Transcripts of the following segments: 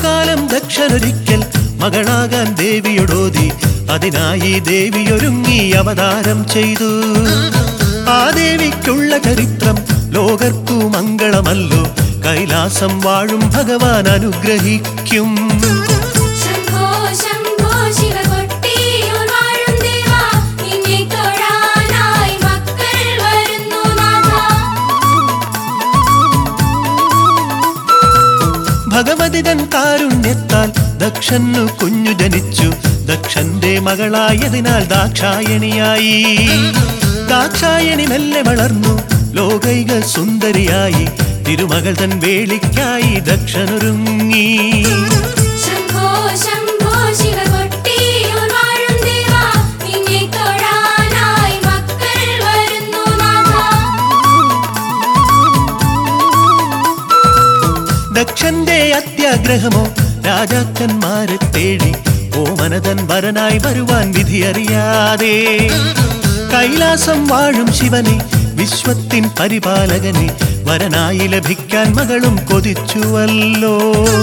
കാലം ദക്ഷനൊരിക്കൽ മകളാകാൻ ദേവിയോടോതി. അതിനായി ദേവിയൊരുങ്ങി അവതാരം ചെയ്തു. ആ ദേവിക്കുള്ള ചരിത്രം ലോകർക്കു മംഗളമല്ലോ. കൈലാസം വാഴും ഭഗവാൻ അനുഗ്രഹിക്കും. ഭഗവതി തൻ കാരുണ്യത്താൽ ദക്ഷനു കുഞ്ഞു ജനിച്ചു. ദക്ഷന്റെ മകളായതിനാൽ ദാക്ഷായണിയായി. ദാക്ഷായണി മെല്ലെ വളർന്നു ലോകൈക സുന്ദരിയായി. തിരുമകൾ തൻ വേളിക്കായി ദക്ഷനൊരുങ്ങി. ദക്ഷന്റെ അത്യാഗ്രഹമോ രാജാക്കന്മാരെ തേടി. ഓമനതൻ വരനായി വരുവാൻ വിധിയറിയാതെ കൈലാസം വാഴും ശിവനെ, വിശ്വത്തിൻ പരിപാലകനെ വരനായി ലഭിക്കാൻ മകളും കൊതിച്ചുവല്ലോ.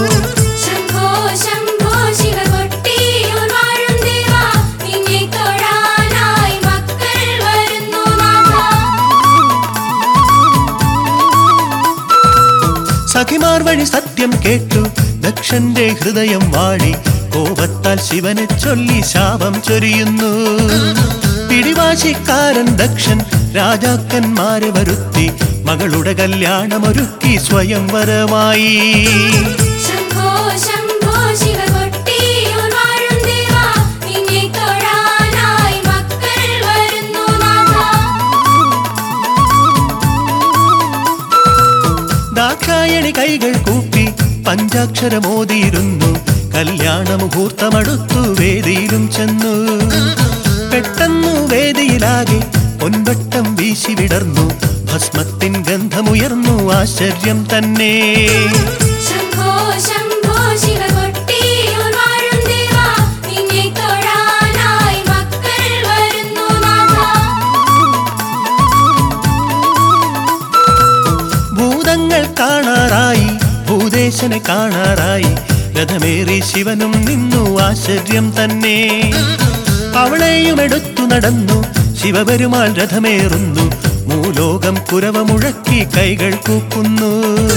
സഖിമാർ വഴി സത്യം കേട്ടു ദക്ഷന്റെ ഹൃദയം വാടി. കോപത്താൽ ശിവനെ ചൊല്ലി ശാപം ചൊരിയുന്നു. പിടിവാശിക്കാരൻ ദക്ഷൻ രാജാക്കന്മാരെ വരുത്തി. മകളുടെ കല്യാണമൊരുക്കി സ്വയംവരമായി. ദാക്ഷായണി കൈകൾ കൂപ്പി പഞ്ചാക്ഷരമോതിയിരുന്നു. കല്യാണ മുഹൂർത്തമടുത്തു വേദിയിലും ചെന്നു. പെട്ടെന്നു വേദിയിലാകെ പൊൻവട്ടം വീശി വിടർന്നു. ഭസ്മത്തിൻ ഗന്ധമുയർന്നു, ആശ്ചര്യം തന്നെ. ഭൂതങ്ങൾ കാണാറായി, ഭൂതേശനെ കാണാറായി. രഥമേറി ശിവനും നിന്നു, ആശ്ചര്യം തന്നെ. അവളെയും എടുത്തു നടന്നു ശിവപെരുമാൾ രഥമേറുന്നു. മൂലോകം കുരവമുഴക്കി കൈകൾ കൂക്കുന്നു.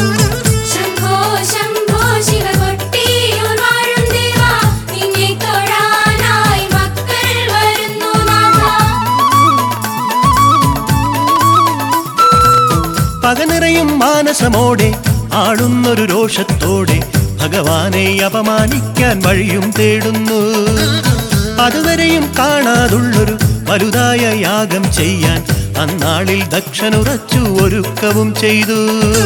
പകനിറയും മാനസമോടെ ആടുന്നൊരു രോഷത്തോടെ ഭഗവാനെ അപമാനിക്കാൻ വഴിയും തേടുന്നു. അതുവരെയും കാണാതുള്ളൊരു വലുതായ യാഗം ചെയ്യാൻ അന്നാളിൽ ദക്ഷനുറച്ചു ഒരുക്കവും ചെയ്തു.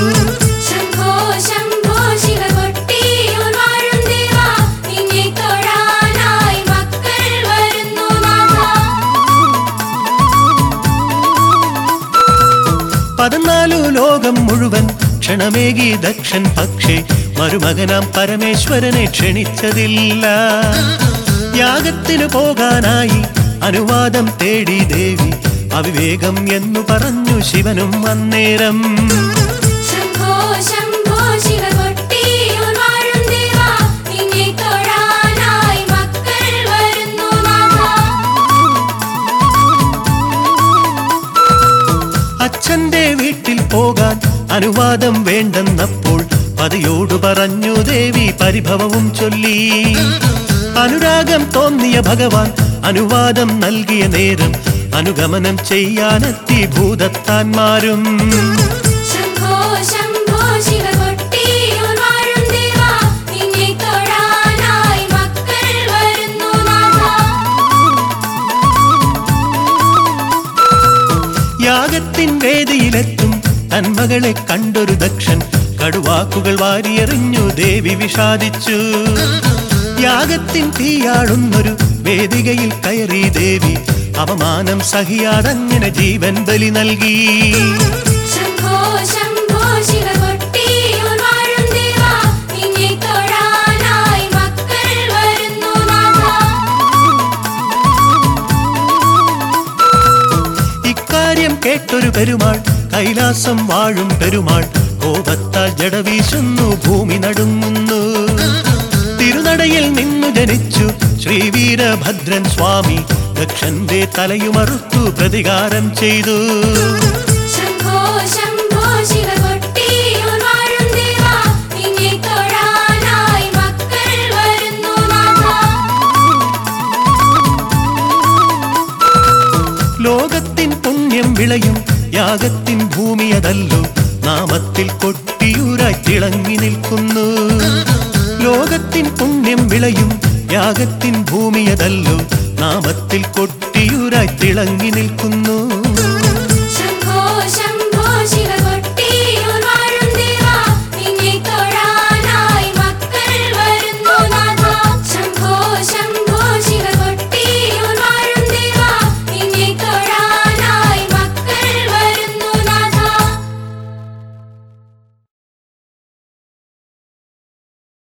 പതിനാലു ലോകം മുഴുവൻ ക്ഷണമേകി ദക്ഷൻ, പക്ഷേ മരുമകനാം പരമേശ്വരനെ ക്ഷണിച്ചതില്ല. യാഗത്തിനു പോകാനായി അനുവാദം തേടി ദേവി. അവിവേകം എന്നു പറഞ്ഞു ശിവനും അന്നേരം. അച്ഛന്റെ വീട്ടിൽ പോകാൻ അനുവാദം വേണ്ടെന്നപ്പോൾ പതിയോടു പറഞ്ഞു ദേവി പരിഭവവും ചൊല്ലി. അനുരാഗം തോന്നിയ ഭഗവാൻ അനുവാദം നൽകിയ നേരം അനുഗമനം ചെയ്യാനെത്തി ഭൂതത്താന്മാരും. യാഗത്തിൻ വേദിയിലെത്തും തന്മകളെ കണ്ടൊരു ദക്ഷൻ കടുവാക്കുകൾ വാരിയെറിഞ്ഞു ദേവി വിഷാദിച്ചു. യാഗത്തിൻ തീയാടുന്നൊരു വേദികയിൽ കയറി ദേവി. അവമാനം സഹിയാതങ്ങനെ ജീവൻ ബലി നൽകി. ഇക്കാര്യം കേട്ടൊരു പെരുമാൾ, കൈലാസം വാഴും പെരുമാൾ, കോപത്താൽ ജട വീശുന്നു, ഭൂമി നടുങ്ങുന്നു. നിന്നു ജനിച്ചു ശ്രീവീരഭദ്രൻ സ്വാമി ദക്ഷന്റെ തലയുമറുത്തു പ്രതികാരം ചെയ്തു. ശംഭോ ശംഭോ ശിവകൊട്ടിയൂർ വാഴും ദേവാ, നിന്നെ തൊഴാനായി മക്കൾ വരുന്നു നാഥാ. ലോകത്തിൻ പുണ്യം വിളയും യാഗത്തിൻ ഭൂമിയതല്ലോ നാമത്തിൽ കൊട്ടിയൂരായി തിളങ്ങി നിൽക്കുന്നു. ലോകത്തിൻ പുണ്യം വിളയും യാഗത്തിൻ ഭൂമിയതല്ലോ നാമത്തിൽ കൊട്ടിയൂരായി തിളങ്ങി നിൽക്കുന്നു.